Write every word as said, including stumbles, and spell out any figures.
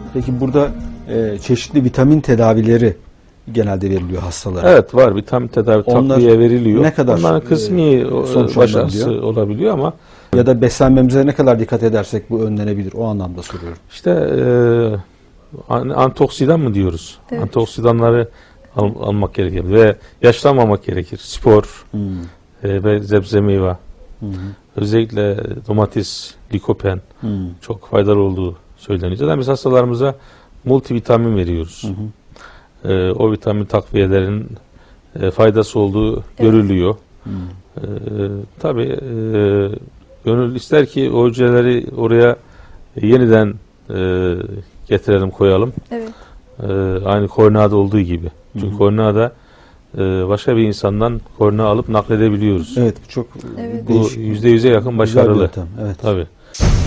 Peki burada e, çeşitli vitamin tedavileri genelde veriliyor hastalara. Evet, var. Vitamin tedavi Onlar takviye veriliyor. ne kadar Onların kısmi e, e, başarısı olabiliyor ama ya da beslenmemize ne kadar dikkat edersek bu önlenebilir. O anlamda soruyorum. İşte e, antioksidan mı diyoruz? Evet. Antioksidanları al, almak gerekir ve yaşlanmamak gerekir. Spor Hmm. e, ve sebze meyve. Hı hı. Özellikle domates, likopen Hmm. çok faydalı olduğu söyleniyor. Zaten biz hastalarımıza multivitamin veriyoruz. Hı hı. E, o vitamin takviyelerin e, faydası olduğu evet. görülüyor. Hmm. E, tabii e, gönül ister ki o hücreleri oraya yeniden e, getirelim, koyalım. Evet. E, aynı korneada olduğu gibi. Çünkü Hı hı. korneada e, başka bir insandan kornea alıp nakledebiliyoruz. Evet, bu çok Evet. Bu değişik. yüzde yüze yakın Güzel bir başarılı. yöntem, evet. Tabii.